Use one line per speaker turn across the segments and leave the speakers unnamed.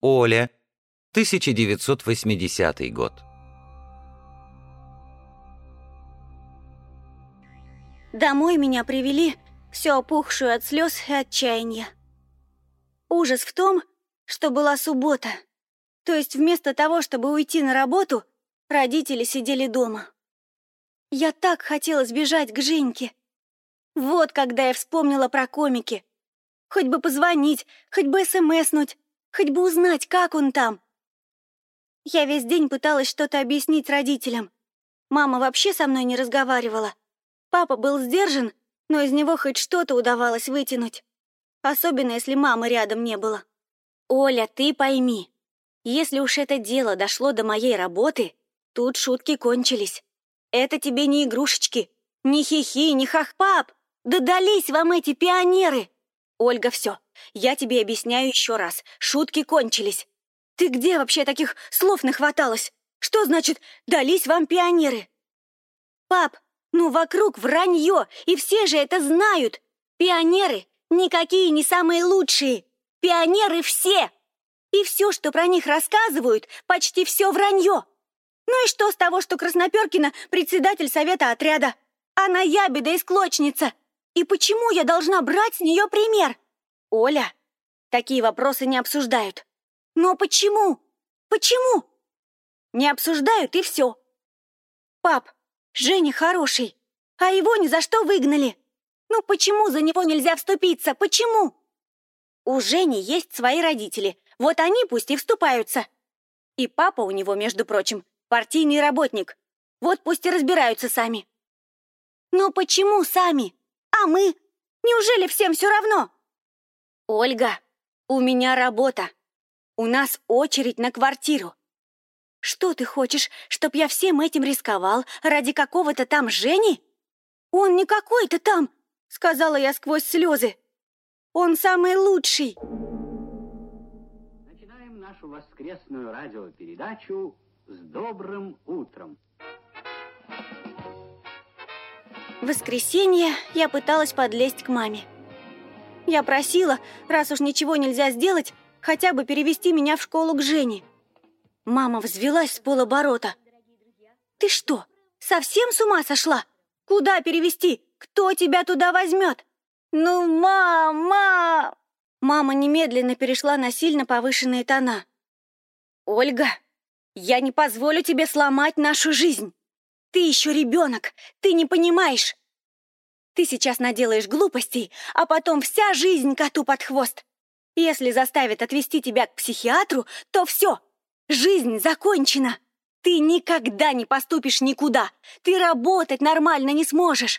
Оля, 1980 год.
Домой меня привели, всю опухшую от слез и отчаяния. Ужас в том, что была суббота. То есть вместо того, чтобы уйти на работу, родители сидели дома. Я так хотела сбежать к Женьке. Вот когда я вспомнила про комики. Хоть бы позвонить, хоть бы смснуть, хоть бы узнать, как он там. Я весь день пыталась что-то объяснить родителям. Мама вообще со мной не разговаривала. Папа был сдержан, но из него хоть что-то удавалось вытянуть. Особенно, если мамы рядом не было. «Оля, ты пойми, если уж это дело дошло до моей работы, тут шутки кончились. Это тебе не игрушечки, не хихи, не хах-пап. Да дались вам эти пионеры! Ольга, все, я тебе объясняю еще раз. Шутки кончились. Ты где вообще таких слов нахваталась? Что значит «дались вам пионеры»? Пап, ну вокруг вранье, и все же это знают. Пионеры никакие не самые лучшие. Пионеры все. И все, что про них рассказывают, почти все вранье. Ну и что с того, что Красноперкина председатель совета отряда? Она ябеда и склочница. И почему я должна брать с нее пример? Оля, такие вопросы не обсуждают. Но почему? Почему? Не обсуждают, и все. Пап, Женя хороший, а его ни за что выгнали. Ну почему за него нельзя вступиться? Почему? У Жени есть свои родители, вот они пусть и вступаются. И папа у него, между прочим, партийный работник. Вот пусть и разбираются сами. Но почему сами? А мы? Неужели всем все равно? Ольга, у меня работа. У нас очередь на квартиру. Что ты хочешь, чтоб я всем этим рисковал ради какого-то там Жени? Он не какой-то там, сказала я сквозь слезы. Он самый лучший.
Начинаем нашу воскресную радиопередачу с добрым утром.
В воскресенье я пыталась подлезть к маме. Я просила, раз уж ничего нельзя сделать, хотя бы перевести меня в школу к Жене. Мама взвилась с полоборота. «Ты что, совсем с ума сошла? Куда перевести? Кто тебя туда возьмет?» «Ну, мама!» Мама немедленно перешла на сильно повышенные тона. «Ольга, я не позволю тебе сломать нашу жизнь. Ты еще ребенок, ты не понимаешь. Ты сейчас наделаешь глупостей, а потом вся жизнь коту под хвост. Если заставят отвезти тебя к психиатру, то все, жизнь закончена. Ты никогда не поступишь никуда, ты работать нормально не сможешь».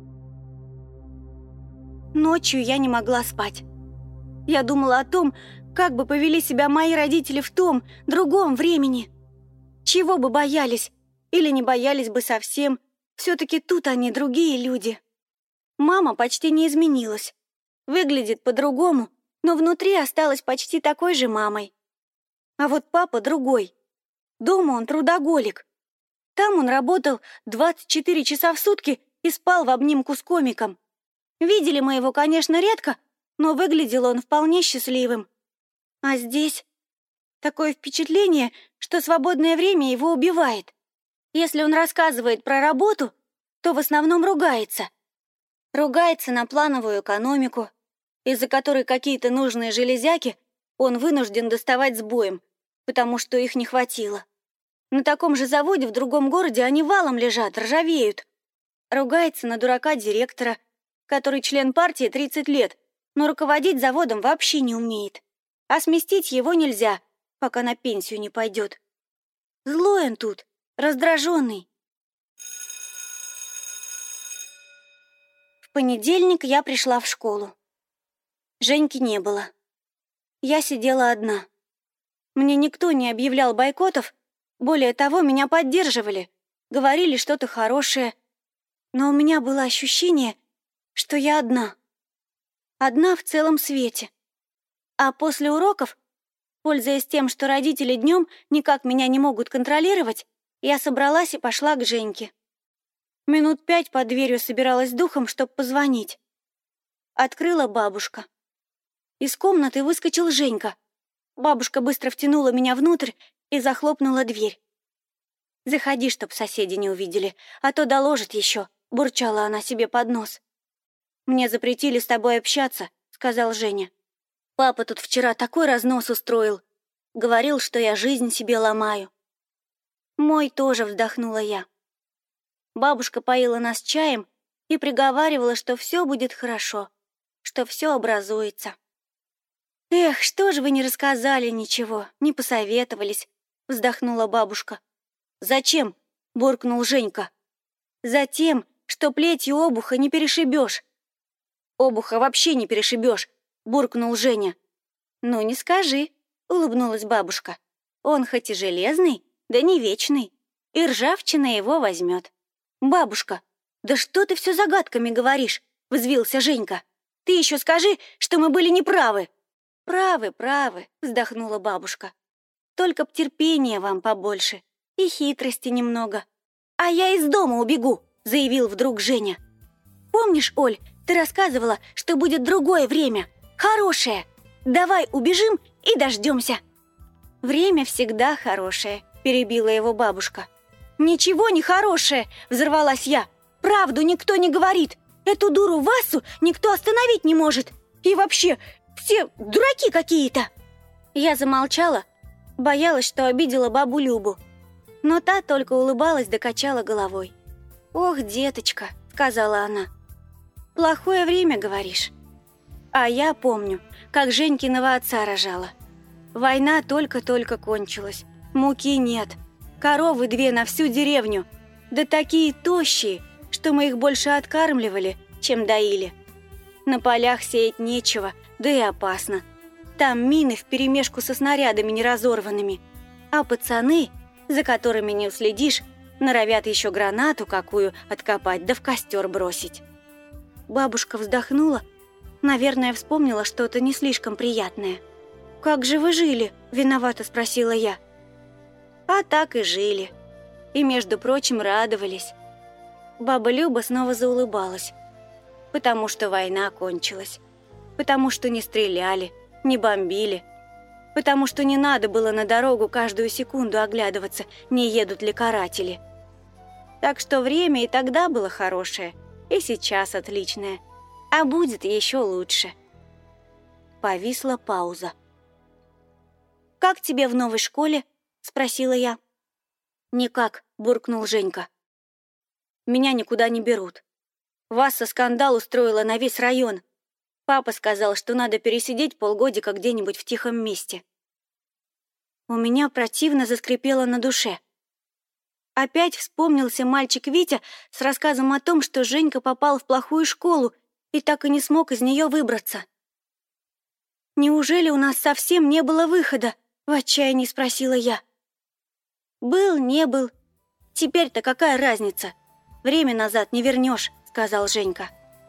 Ночью я не могла спать. Я думала о том, как бы повели себя мои родители в том, другом времени. Чего бы боялись, или не боялись бы совсем, все-таки тут они другие люди. Мама почти не изменилась. Выглядит по-другому, но внутри осталась почти такой же мамой. А вот папа другой. Дома он трудоголик. Там он работал 24 часа в сутки и спал в обнимку с комиком. Видели мы его, конечно, редко, но выглядел он вполне счастливым. А здесь такое впечатление, что свободное время его убивает. Если он рассказывает про работу, то в основном ругается. Ругается на плановую экономику, из-за которой какие-то нужные железяки он вынужден доставать с боем, потому что их не хватило. На таком же заводе в другом городе они валом лежат, ржавеют. Ругается на дурака директора, который член партии 30 лет, но руководить заводом вообще не умеет. А сместить его нельзя, пока на пенсию не пойдет. Злой он тут, раздраженный. В понедельник я пришла в школу. Женьки не было. Я сидела одна. Мне никто не объявлял бойкотов, более того, меня поддерживали, говорили что-то хорошее. Но у меня было ощущение, что я одна. Одна в целом свете. А после уроков, пользуясь тем, что родители днем никак меня не могут контролировать, я собралась и пошла к Женьке. Минут 5 под дверью собиралась духом, чтобы позвонить. Открыла бабушка. Из комнаты выскочил Женька. Бабушка быстро втянула меня внутрь и захлопнула дверь. «Заходи, чтоб соседи не увидели, а то доложат еще», — бурчала она себе под нос. «Мне запретили с тобой общаться», — сказал Женя. «Папа тут вчера такой разнос устроил. Говорил, что я жизнь себе ломаю». «Мой тоже», — вздохнула я. Бабушка поила нас чаем и приговаривала, что все будет хорошо, что все образуется. «Эх, что же вы не рассказали ничего, не посоветовались», — вздохнула бабушка. «Зачем?» — буркнул Женька. «Затем, что плетью обуха не перешибешь». «Обуха вообще не перешибешь», — буркнул Женя. «Ну, не скажи», — улыбнулась бабушка. «Он хоть и железный, да не вечный, и ржавчина его возьмет». «Бабушка, да что ты все загадками говоришь?» — взвился Женька. «Ты еще скажи, что мы были неправы». «Правы», — вздохнула бабушка. «Только б терпения вам побольше и хитрости немного». «А я из дома убегу», — заявил вдруг Женя. «Помнишь, Оль, ты рассказывала, что будет другое время, хорошее. Давай убежим и дождемся». «Время всегда хорошее», — перебила его бабушка. «Ничего не хорошее», — взорвалась я. «Правду никто не говорит. Эту дуру Васю никто остановить не может. И вообще, все дураки какие-то». Я замолчала, боялась, что обидела бабу Любу. Но та только улыбалась да качала головой. «Ох, деточка», — сказала она, — «плохое время, говоришь». А я помню, как Женькиного отца рожала. Война только-только кончилась, муки нет, коровы 2 на всю деревню, да такие тощие, что мы их больше откармливали, чем доили. На полях сеять нечего, да и опасно. Там мины вперемешку со снарядами неразорванными, а пацаны, за которыми не уследишь, норовят еще гранату какую откопать да в костер бросить. Бабушка вздохнула, наверное, вспомнила что-то не слишком приятное. «Как же вы жили?» — виновато спросила я. «А так и жили. И, между прочим, радовались». Баба Люба снова заулыбалась. «Потому что война кончилась. Потому что не стреляли, не бомбили. Потому что не надо было на дорогу каждую секунду оглядываться, не едут ли каратели. Так что время и тогда было хорошее, и сейчас отличное. А будет еще лучше». Повисла пауза. «Как тебе в новой школе?» — спросила я. «Никак», — буркнул Женька. «Меня никуда не берут. Васа скандал устроила на весь район. Папа сказал, что надо пересидеть полгодика где-нибудь в тихом месте». У меня противно заскрипело на душе. Опять вспомнился мальчик Витя с рассказом о том, что Женька попал в плохую школу и так и не смог из нее выбраться. «Неужели у нас совсем не было выхода?» — в отчаянии спросила я. «Был, не был. Теперь-то какая разница? Время назад не вернешь», — сказал Женька.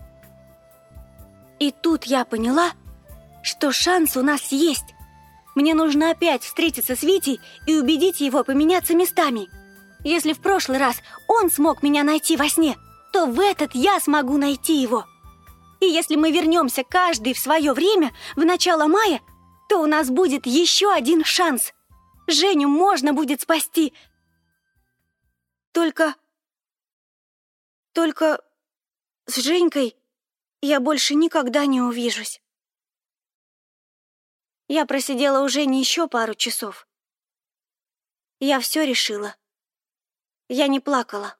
И тут я поняла, что шанс у нас есть. Мне нужно опять встретиться с Витей и убедить его поменяться местами. Если в прошлый раз он смог меня найти во сне, то в этот я смогу найти его. И если мы вернемся каждый в свое время, в начало мая, то у нас будет еще один шанс. Женю можно будет спасти. Только с Женькой я больше никогда не увижусь. Я просидела у Жени еще пару часов. Я все решила. Я не плакала.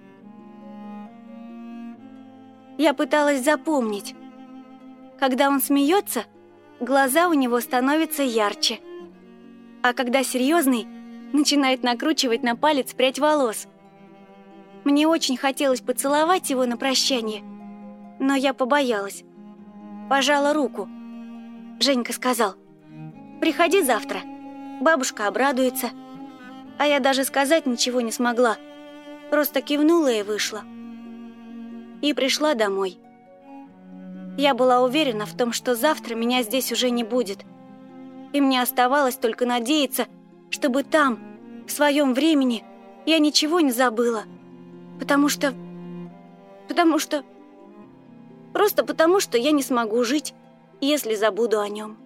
Я пыталась запомнить. Когда он смеется, глаза у него становятся ярче. А когда серьезный, начинает накручивать на палец прядь волос. Мне очень хотелось поцеловать его на прощание, но я побоялась. Пожала руку. Женька сказал: «Приходи завтра, бабушка обрадуется». А я даже сказать ничего не смогла, просто кивнула и вышла. И пришла домой. Я была уверена в том, что завтра меня здесь уже не будет. И мне оставалось только надеяться, чтобы там, в своем времени, я ничего не забыла. Потому что я не смогу жить, если забуду о нем.